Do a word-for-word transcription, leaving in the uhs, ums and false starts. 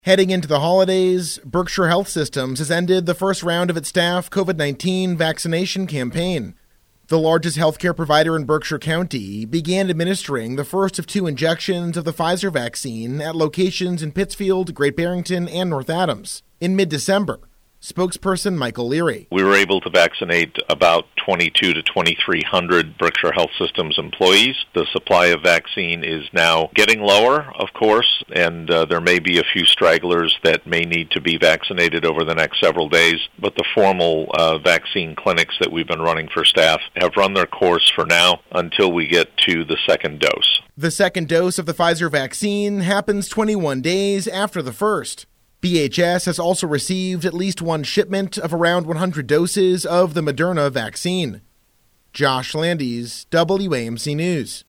Heading into the holidays, Berkshire Health Systems has ended the first round of its staff COVID nineteen vaccination campaign. The largest healthcare provider in Berkshire County began administering the first of two injections of the Pfizer vaccine at locations in Pittsfield, Great Barrington, and North Adams in mid-December. Spokesperson Michael Leary. We were able to vaccinate about twenty-two to twenty-three hundred Berkshire Health Systems employees. The supply of vaccine is now getting lower, of course, and uh, there may be a few stragglers that may need to be vaccinated over the next several days, but the formal uh, vaccine clinics that we've been running for staff have run their course for now until we get to the second dose. The second dose of the Pfizer vaccine happens twenty-one days after the first. B H S has also received at least one shipment of around one hundred doses of the Moderna vaccine. Josh Landis, W A M C News.